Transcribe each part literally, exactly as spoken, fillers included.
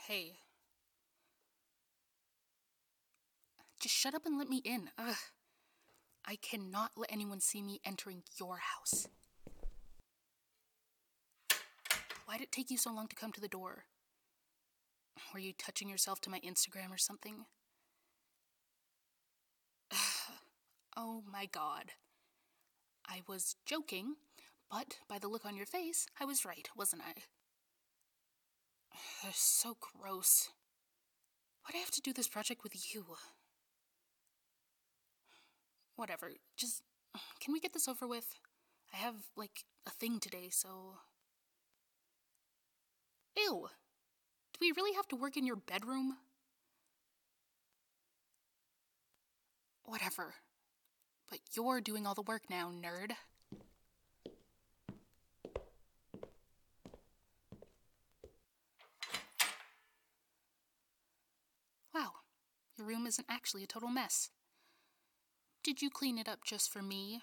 Hey. Just shut up and let me in. Ugh. I cannot let anyone see me entering your house. Why did it take you so long to come to the door? Were you touching yourself to my Instagram or something? Oh my god. I was joking, but by the look on your face, I was right, wasn't I? They're so gross. Why do I have to do this project with you? Whatever, just, can we get this over with? I have, like, a thing today, so... Ew! Do we really have to work in your bedroom? Whatever. But you're doing all the work now, nerd. Wow, your room isn't actually a total mess. Did you clean it up just for me?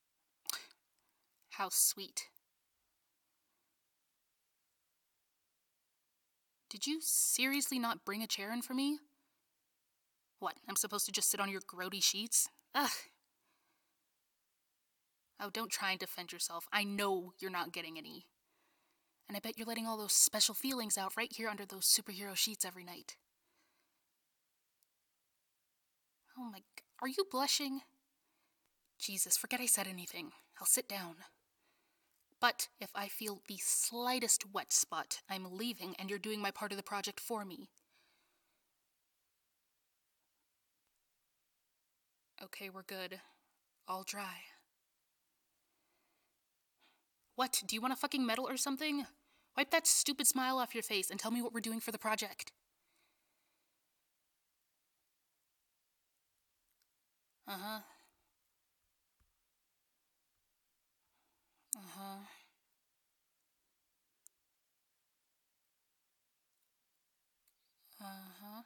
How sweet. Did you seriously not bring a chair in for me? What, I'm supposed to just sit on your grody sheets? Ugh. Oh, don't try and defend yourself. I know you're not getting any. And I bet you're letting all those special feelings out right here under those superhero sheets every night. Oh my... Are you blushing? Jesus, forget I said anything. I'll sit down. But if I feel the slightest wet spot, I'm leaving and you're doing my part of the project for me. Okay, we're good. All dry. What? Do you want a fucking medal or something? Wipe that stupid smile off your face and tell me what we're doing for the project. Uh-huh. Uh-huh. Uh-huh.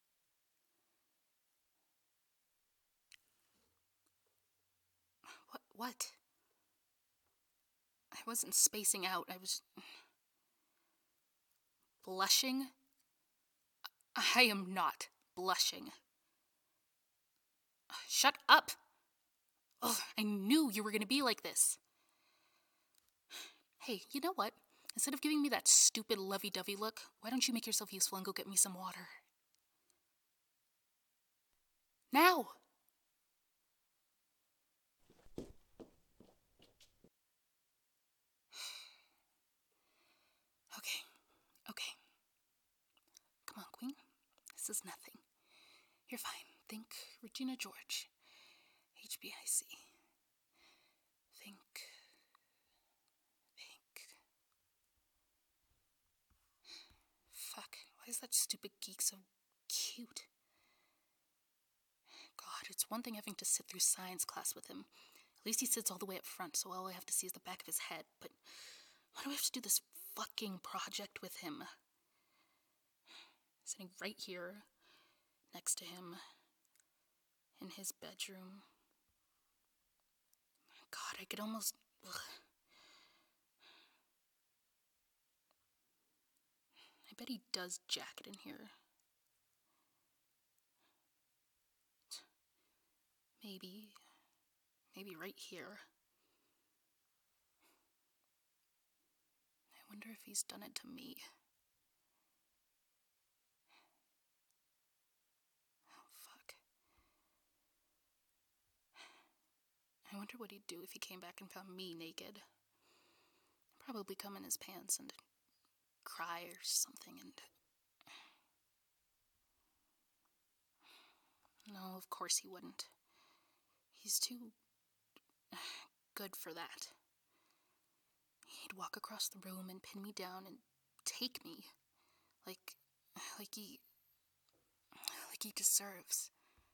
What? What? I wasn't spacing out. I was... Blushing? I am not blushing. Shut up! Ugh, I knew you were gonna be like this. Hey, you know what? Instead of giving me that stupid lovey-dovey look, why don't you make yourself useful and go get me some water? Now! Okay, okay. Come on, Queen. This is nothing. You're fine. Think Regina George. H B I C. Think. Think. Fuck. Why is that stupid geek so cute? God, it's one thing having to sit through science class with him. At least he sits all the way up front, so all I have to see is the back of his head. But why do I have to do this fucking project with him? Sitting right here, next to him, in his bedroom. God, I could almost... Ugh. I bet he does jack it in here. Maybe... Maybe right here. I wonder if he's done it to me. Oh, fuck. I wonder what he'd do if he came back and found me naked. Probably come in his pants and cry or something and... No, of course he wouldn't. He's too... good for that. He'd walk across the room and pin me down and take me. Like... like he... like he deserves.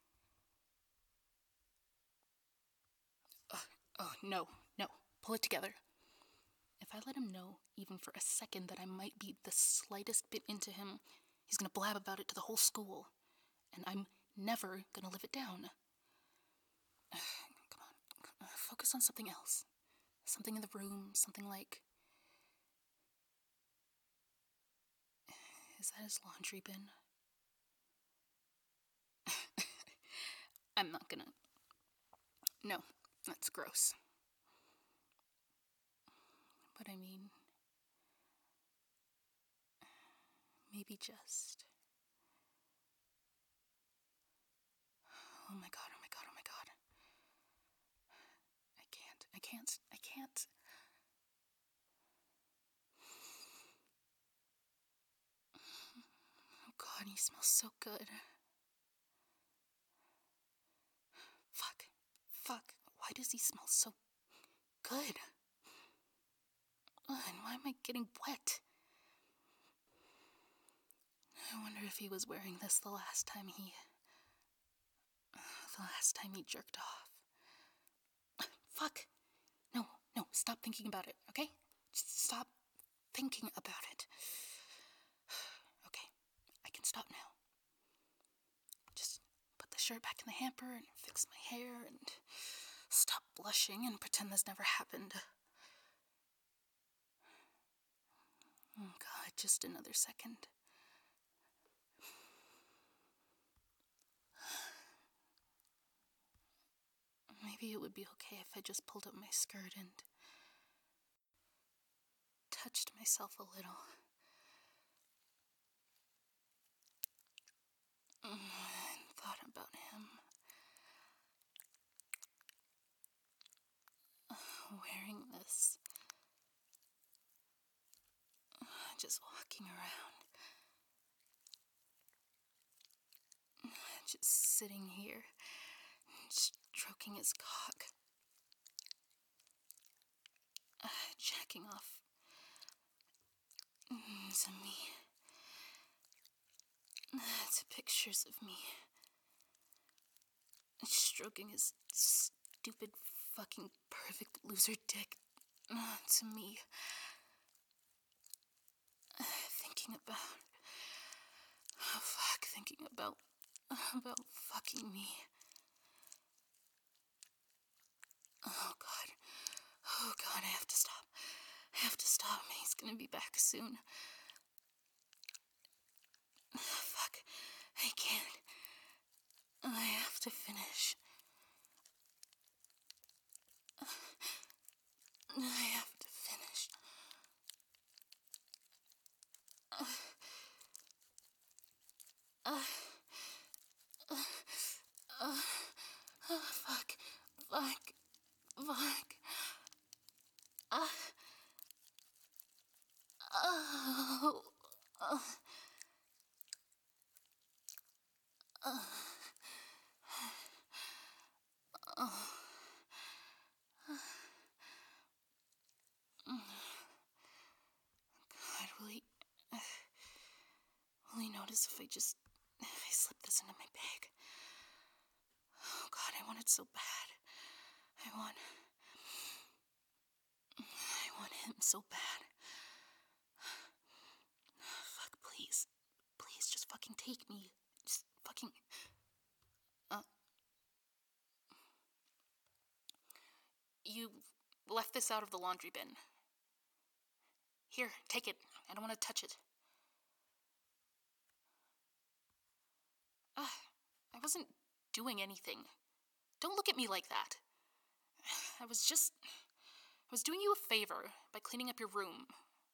Oh, oh, no, no. Pull it together. If I let him know, even for a second, that I might be the slightest bit into him, he's gonna blab about it to the whole school. And I'm never gonna live it down. Come on, focus on something else. Something in the room, something like... Is that his laundry bin? I'm not gonna. No, that's gross. But I mean, maybe just. Oh my god, oh my god, oh my god. I can't, I can't, I can't. Oh god, he smells so good. Fuck, fuck, why does he smell so good? Ugh, and why am I getting wet? I wonder if he was wearing this the last time he... The last time he jerked off. Fuck! No, no, stop thinking about it, okay? Just stop thinking about it. Okay, I can stop now. Just put the shirt back in the hamper and fix my hair and stop blushing and pretend this never happened. Oh god, just another second. Maybe it would be okay if I just pulled up my skirt and touched myself a little. And thought about him. Wearing this. Just walking around. Just sitting here, stroking his cock. Uh, jacking off to me. To pictures of me. Stroking his stupid fucking perfect loser dick to me. Thinking about... Oh fuck, thinking about... About fucking me. Oh god. Oh god, I have to stop. I have to stop. He's gonna be back soon. Fuck. I can't. I have to finish. I have to finish. Uh, uh, uh, uh, uh, fuck. Fuck. Fuck. Uh, oh. Uh, uh, oh. God, will he... Will he notice if I just... If I slip this into my bag? Oh god, I want it so bad. I want... I want him so bad. Fuck, please. Please, just fucking take me. Just fucking... Uh... You left this out of the laundry bin. Here, take it. I don't want to touch it. Ugh, I wasn't doing anything. Don't look at me like that. I was just... I was doing you a favor by cleaning up your room.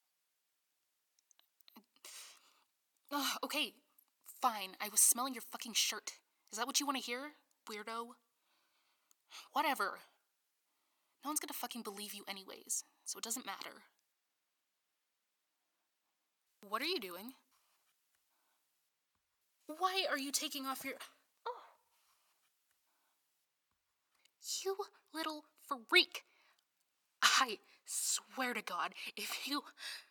Ugh, okay, fine. I was smelling your fucking shirt. Is that what you want to hear, weirdo? Whatever. No one's gonna fucking believe you anyways, so it doesn't matter. What are you doing? Why are you taking off your... Oh. You little freak. I swear to God, if you...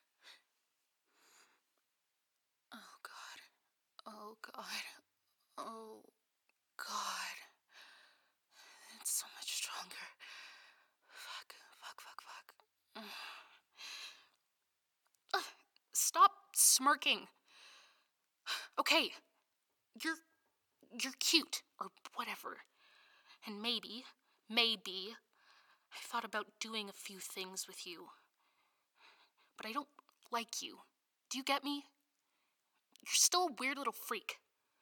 Oh God. Oh God. Oh God. It's so much stronger. Fuck, fuck, fuck, fuck. Uh, stop smirking. Okay, you're... You're cute, or whatever. And maybe, maybe, I thought about doing a few things with you. But I don't like you. Do you get me? you're still a weird little freak.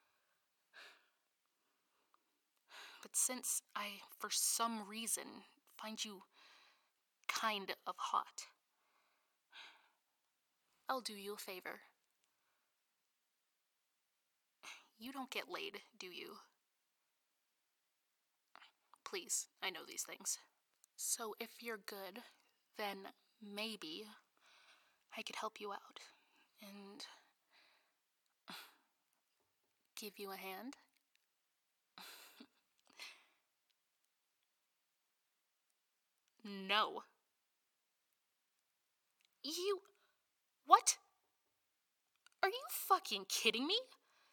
But since I, for some reason, find you kind of hot, I'll do you a favor. You don't get laid, do you? Please, I know these things. So if you're good, then maybe I could help you out and give you a hand. No. You... What? Are you fucking kidding me?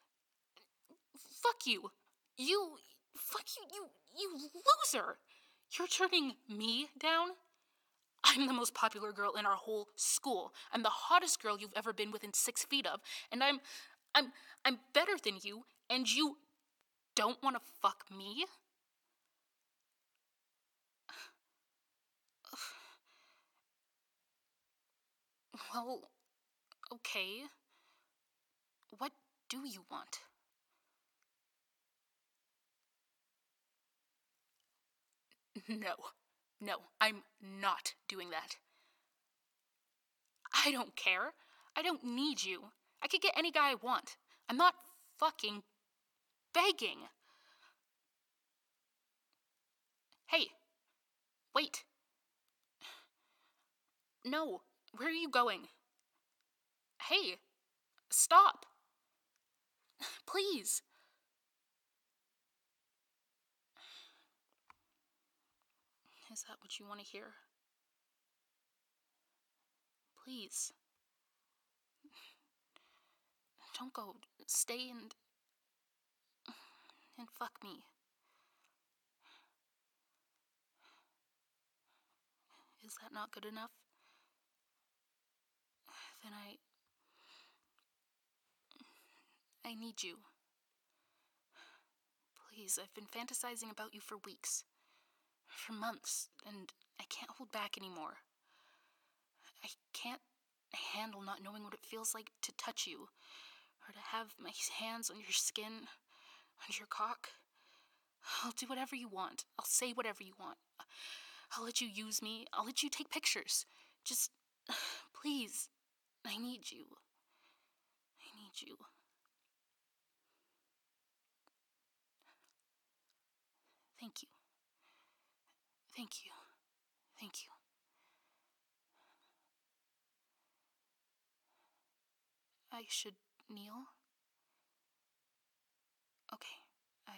Fuck you. You... Fuck you, you... You loser! You're turning me down? I'm the most popular girl in our whole school. I'm the hottest girl you've ever been within six feet of, and I'm... I'm... I'm better than you, and you don't want to fuck me? Well, okay. What do you want? No. No, I'm not doing that. I don't care. I don't need you. I could get any guy I want. I'm not fucking begging. Hey, wait. No, where are you going? Hey, stop. Please. Is that what you want to hear? Please. Don't go. Stay and... and fuck me. Is that not good enough? Then I... I need you. Please, I've been fantasizing about you for weeks. For months, and I can't hold back anymore. I can't handle not knowing what it feels like to touch you, or to have my hands on your skin, on your cock. I'll do whatever you want. I'll say whatever you want. I'll let you use me. I'll let you take pictures. Just, please, I need you. I need you. Thank you. Thank you. Thank you. I should kneel? Okay, I...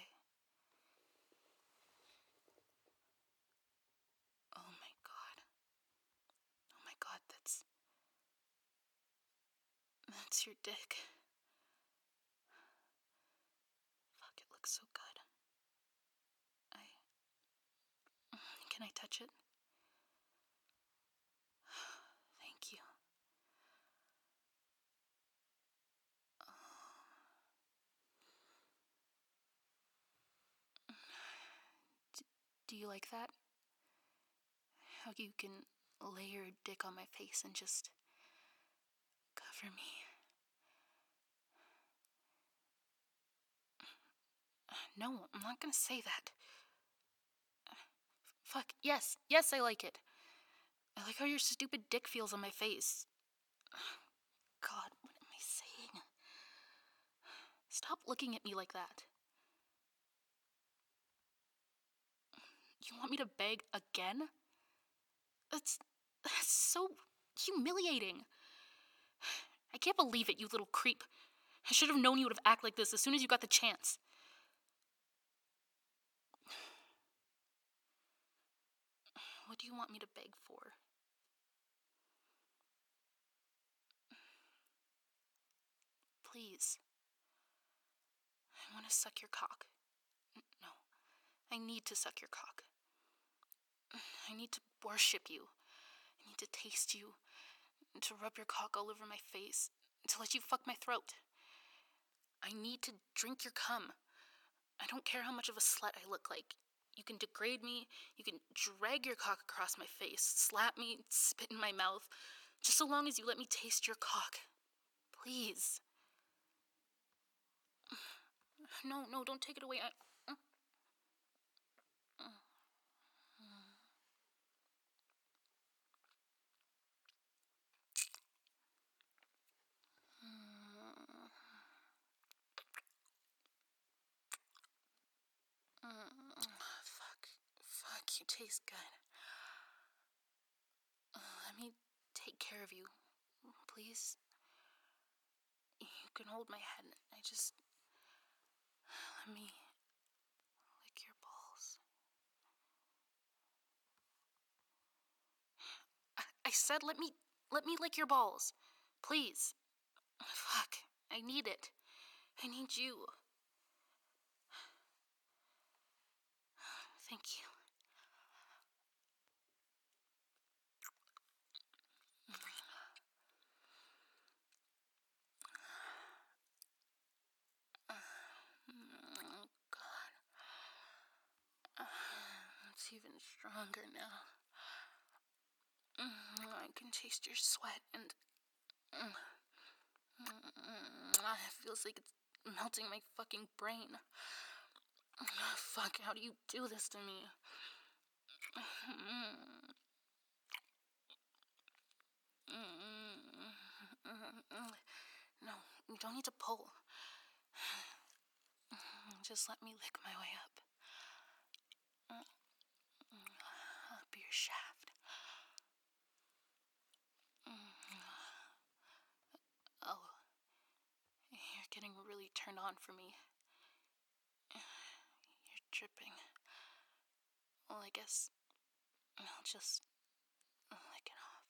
Oh my god. Oh my god, that's... That's your dick. Fuck, it looks so good. I... Can I touch it? Thank you. D- do you like that? How you can lay your dick on my face and just cover me. No, I'm not gonna say that. Fuck, yes, yes, I like it. I like how your stupid dick feels on my face. God, what am I saying? Stop looking at me like that. You want me to beg again? That's, that's so humiliating. I can't believe it, you little creep. I should have known you would have acted like this as soon as you got the chance. What do you want me to beg for? Please. I want to suck your cock. No, I need to suck your cock. I need to worship you. I need to taste you. And to rub your cock all over my face. To let you fuck my throat. I need to drink your cum. I don't care how much of a slut I look like. You can degrade me. You can drag your cock across my face. Slap me. Spit in my mouth. Just so long as you let me taste your cock. Please. No, no, don't take it away. I... Fuck. Fuck, you taste good. Uh, let me take care of you, please. You can hold my head. I just... Let me lick your balls. I, I said let me... Let me lick your balls. Please. Fuck. I need it. I need you. Thank you. Oh, God. It's even stronger now. I can taste your sweat and... It feels like it's melting my fucking brain. Fuck, how do you do this to me? No, you don't need to pull. Just let me lick my way up. Up your shaft. Oh, you're getting really turned on for me. You're dripping. Well, I guess I'll just lick it off.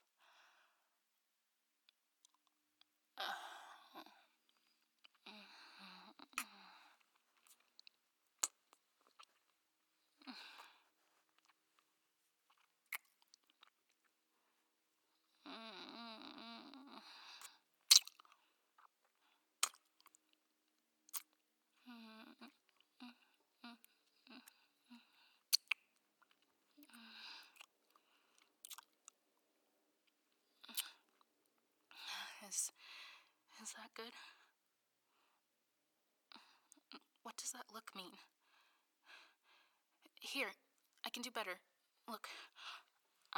Is, is that good? What does that look mean? Here, I can do better. Look. Uh.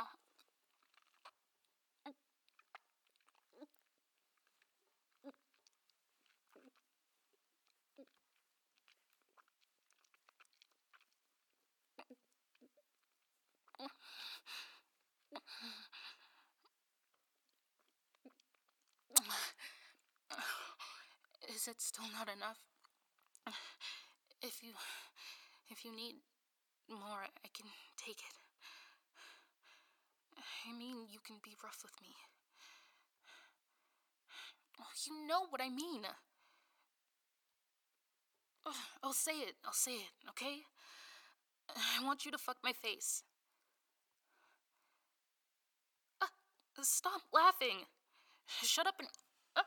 Is it still not enough? If you... If you need more, I can take it. I mean, you can be rough with me. Oh, you know what I mean. I'll say it. I'll say it, okay? I want you to fuck my face. Uh, stop laughing. Shut up and... Uh.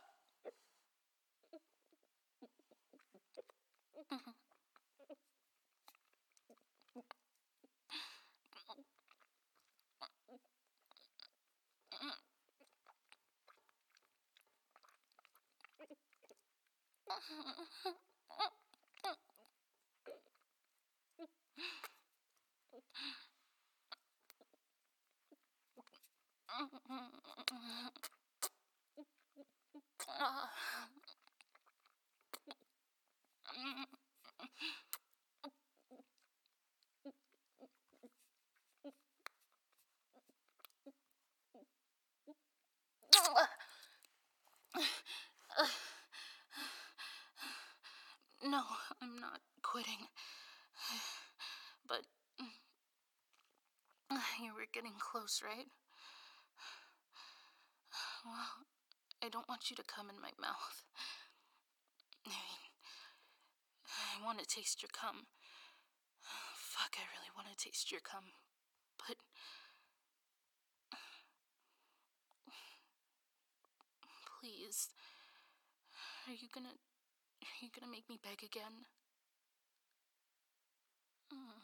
No, I'm not quitting. But you were getting close, right? Well, I don't want you to come in my mouth. I mean, I want to taste your cum. Fuck, I really want to taste your cum. But... Please. Are you gonna... Are you gonna make me beg again? Mm.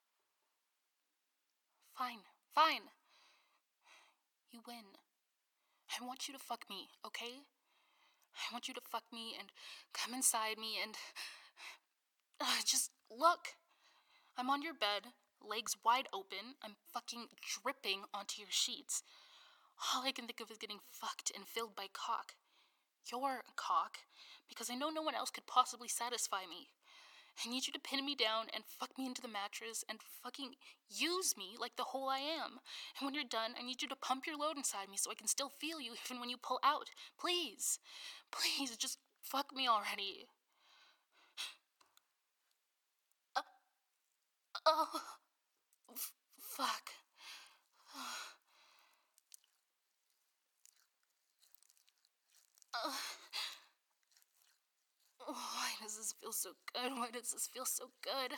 Fine, fine. You win. I want you to fuck me, okay? I want you to fuck me and come inside me and... Uh, just look. I'm on your bed, legs wide open. I'm fucking dripping onto your sheets. All I can think of is getting fucked and filled by cock. Your cock, because I know no one else could possibly satisfy me. I need you to pin me down and fuck me into the mattress and fucking use me like the hole I am. And when you're done, I need you to pump your load inside me so I can still feel you even when you pull out. Please. Please, just fuck me already. Uh, oh. F- fuck. Uh, why does this feel so good? Why does this feel so good?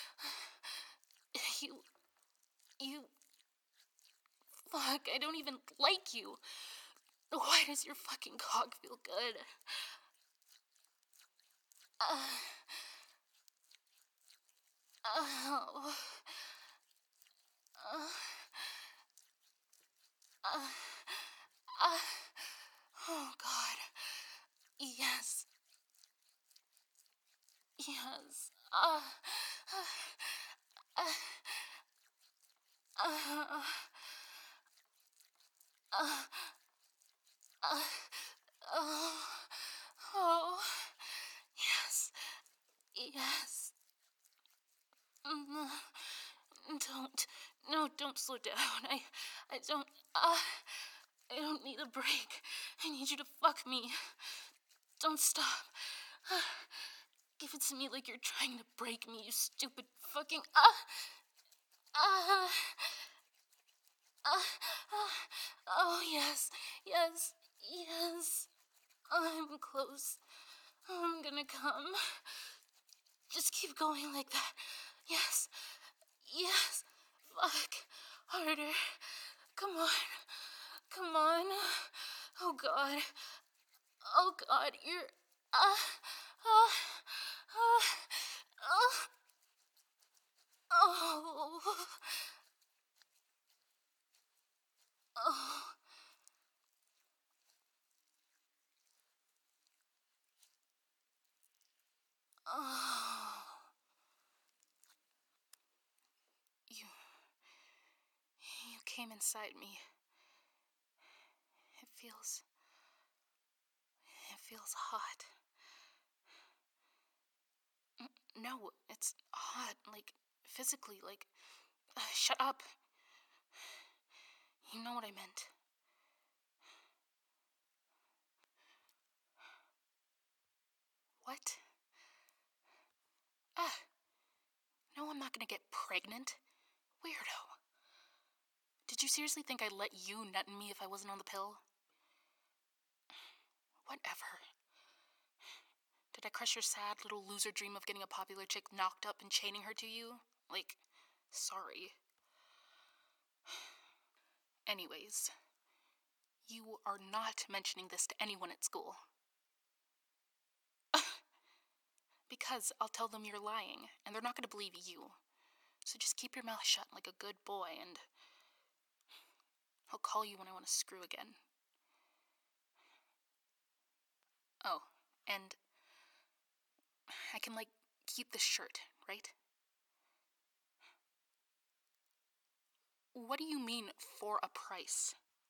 You. You. Fuck, I don't even like you. Why does your fucking cock feel good? Uh. Oh. Uh. Uh. Uh. Oh, God. Yes. Yes. Uh. Uh. Uh. Uh. Uh. Uh. Oh. Oh. Yes. Yes. Mm, Don't. No, don't slow down. I. I don't. Uh. I don't need a break. I need you to fuck me. Don't stop. Uh, give it to me like you're trying to break me, you stupid fucking. Ah! Ah! Ah! Ah! Oh, yes. Yes. Yes. I'm close. I'm gonna come. Just keep going like that. Yes. Yes. Fuck. Harder. Come on. Come on. Oh, God. Oh, God. You're. Ah. Ah. Ah. Ah. Oh. Oh. Oh. You. You came inside me. It feels. It feels hot. No, it's hot. Like, physically. Like. Uh, shut up. You know what I meant. What? Ah. No, I'm not gonna get pregnant. Weirdo. Did you seriously think I'd let you nut in me if I wasn't on the pill? Whatever. Did I crush your sad little loser dream of getting a popular chick knocked up and chaining her to you? Like, sorry. Anyways, you are not mentioning this to anyone at school. Because I'll tell them you're lying, and they're not going to believe you. So just keep your mouth shut like a good boy, and I'll call you when I want to screw again. Oh, and I can, like, keep this shirt, right? What do you mean, for a price?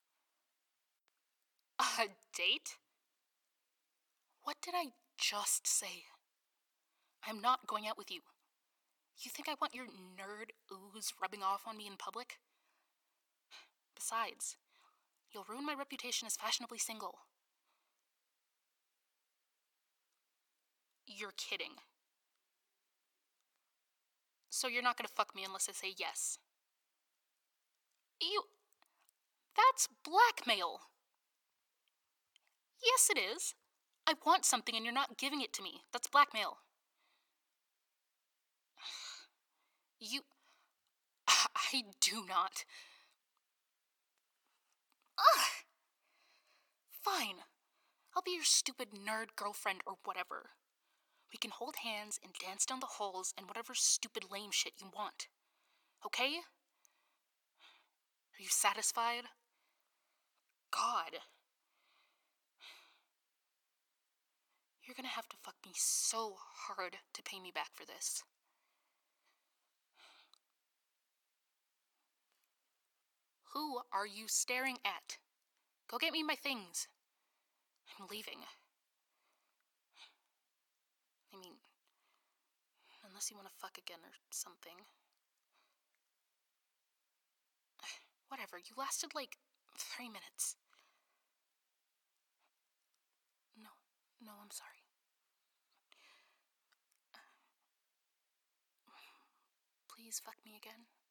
A date? What did I just say? I'm not going out with you. You think I want your nerd ooze rubbing off on me in public? Besides, you'll ruin my reputation as fashionably single. You're kidding. So you're not gonna fuck me unless I say yes. You... That's blackmail. Yes, it is. I want something and you're not giving it to me. That's blackmail. You... I do not. Ugh. Fine. I'll be your stupid nerd girlfriend or whatever. We can hold hands and dance down the halls and whatever stupid lame shit you want. Okay? Are you satisfied? God. You're You're gonna have to fuck me so hard to pay me back for this. Who are you staring at? Go get me my things. I'm leaving. I mean, unless you want to fuck again or something. Whatever, you lasted like three minutes. No, no, I'm sorry. Please fuck me again.